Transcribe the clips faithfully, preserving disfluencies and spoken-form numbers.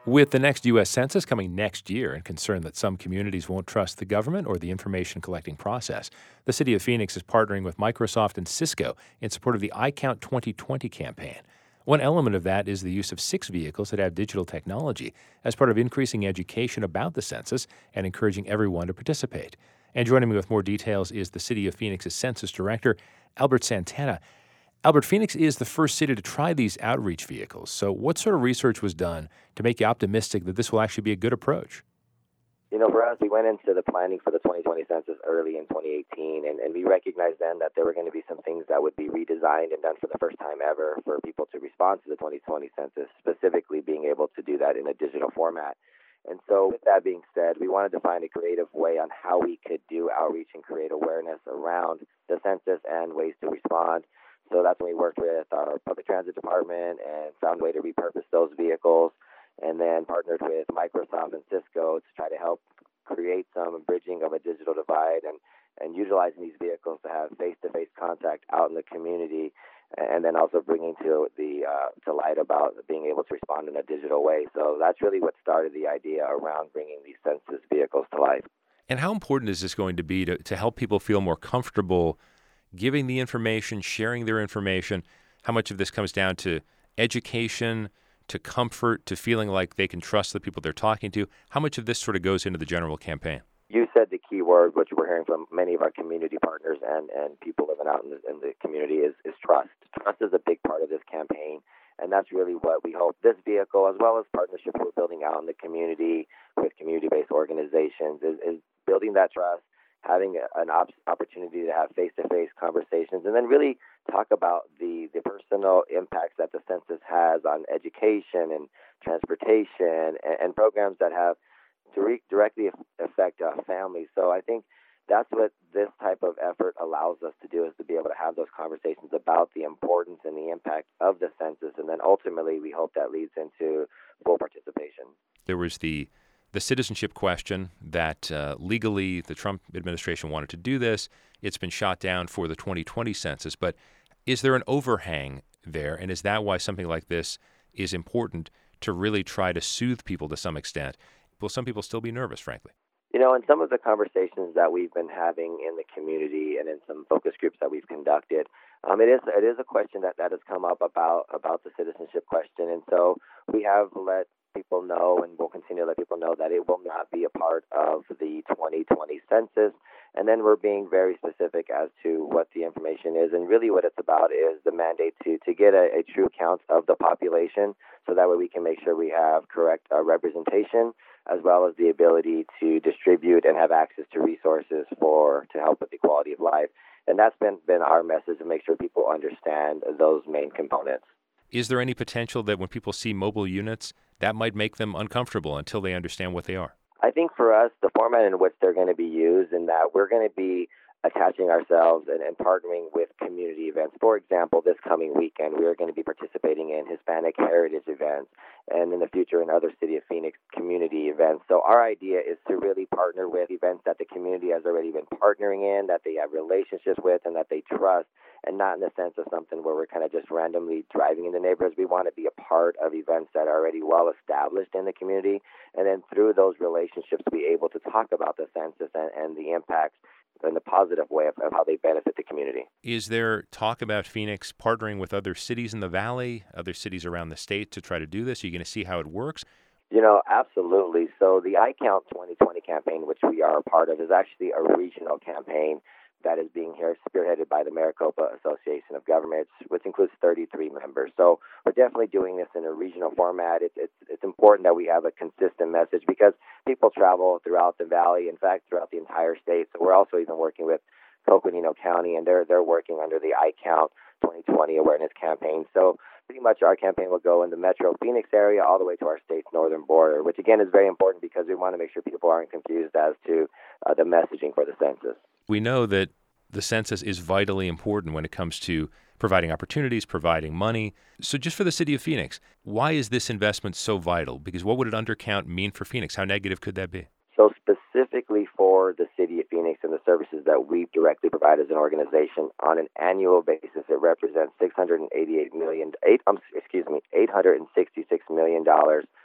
With the next U S Census coming next year and concern that some communities won't trust the government or the information collecting process, the City of Phoenix is partnering with Microsoft and Cisco in support of the iCount twenty twenty campaign. One element of that is the use of six vehicles that have digital technology as part of increasing education about the census and encouraging everyone to participate. And joining me with more details is the City of Phoenix's Census Director, Albert Santana. Albert, Phoenix is the first city to try these outreach vehicles. So what sort of research was done to make you optimistic that this will actually be a good approach? You know, for us, we went into the planning for the twenty twenty census early in twenty eighteen, and, and we recognized then that there were going to be some things that would be redesigned and done for the first time ever for people to respond to the twenty twenty census, specifically being able to do that in a digital format. And so with that being said, we wanted to find a creative way on how we could do outreach and create awareness around the census and ways to respond. So that's when we worked with our public transit department and found a way to repurpose those vehicles, and then partnered with Microsoft and Cisco to try to help create some bridging of a digital divide and, and utilizing these vehicles to have face-to-face contact out in the community, and then also bringing to the uh, to light about being able to respond in a digital way. So that's really what started the idea around bringing these census vehicles to life. And how important is this going to be to, to help people feel more comfortable giving the information, sharing their information? How much of this comes down to education, to comfort, to feeling like they can trust the people they're talking to? How much of this sort of goes into the general campaign? You said the key word, which we're hearing from many of our community partners and, and people living out in the, in the community, is, is trust. Trust is a big part of this campaign, and that's really what we hope this vehicle, as well as partnerships we're building out in the community with community-based organizations, is, is building that trust, having an op- opportunity to have face-to-face conversations, and then really talk about the, the personal impacts that the census has on education and transportation and, and programs that have dire- directly affect uh, families. So I think that's what this type of effort allows us to do, is to be able to have those conversations about the importance and the impact of the census, and then ultimately we hope that leads into full participation. There was the The citizenship question that uh, legally the Trump administration wanted to do this. It's been shot down for the twenty twenty census. But is there an overhang there? And is that why something like this is important, to really try to soothe people to some extent? Will some people still be nervous, frankly? You know, in some of the conversations that we've been having in the community and in some focus groups that we've conducted, um, it is it is a question that, that has come up about, about the citizenship question. And so we have let people know, and we'll continue to let people know, that it will not be a part of the twenty twenty census. And then we're being very specific as to what the information is. And really what it's about is the mandate to, to get a, a true count of the population, so that way we can make sure we have correct uh, representation, as well as the ability to distribute and have access to resources for to help with the quality of life. And that's been, been our message, to make sure people understand those main components. Is there any potential that when people see mobile units, that might make them uncomfortable until they understand what they are? I think for us, the format in which they're going to be used, in that we're going to be attaching ourselves and, and partnering with community events. For example, this coming weekend, we are going to be participating in Hispanic heritage events, and in the future in other City of Phoenix community events. So our idea is to really partner with events that the community has already been partnering in, that they have relationships with, and that they trust, and not in the sense of something where we're kind of just randomly driving in the neighborhoods. We want to be a part of events that are already well established in the community, and then through those relationships be able to talk about the census and, and the impacts in the positive way of, of how they benefit the community. Is there talk about Phoenix partnering with other cities in the valley, other cities around the state to try to do this? Are you going to see how it works? You know, absolutely. So the iCount twenty twenty campaign, which we are a part of, is actually a regional campaign that is being here spearheaded by the Maricopa Association of Governments, which includes thirty-three members. So we're definitely doing this in a regional format. It's, it's, it's important that we have a consistent message, because people travel throughout the valley, in fact, throughout the entire state. So we're also even working with Coconino County, and they're, they're working under the iCount twenty twenty awareness campaign. So pretty much our campaign will go in the Metro Phoenix area all the way to our state's northern border, which again is very important because we want to make sure people aren't confused as to uh, the messaging for the census. We know that the census is vitally important when it comes to providing opportunities, providing money. So just for the city of Phoenix, why is this investment so vital? Because what would an undercount mean for Phoenix? How negative could that be? So specifically for the city of Phoenix and the services that we directly provide as an organization, on an annual basis, it represents six hundred eighty-eight million dollars, eight, um, excuse me, eight hundred sixty-six million dollars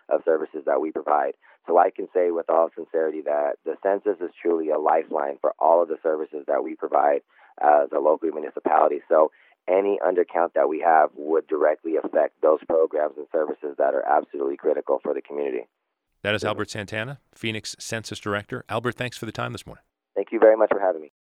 of services that we provide. So I can say with all sincerity that the census is truly a lifeline for all of the services that we provide as a local municipality. So any undercount that we have would directly affect those programs and services that are absolutely critical for the community. That is Albert Santana, Phoenix Census Director. Albert, thanks for the time this morning. Thank you very much for having me.